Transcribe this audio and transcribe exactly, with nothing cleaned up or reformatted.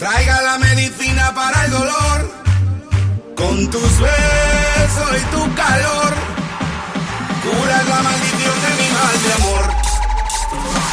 traiga la medicina para el dolor. Con tus besos y tu calor, curas la maldición de mi mal de amor.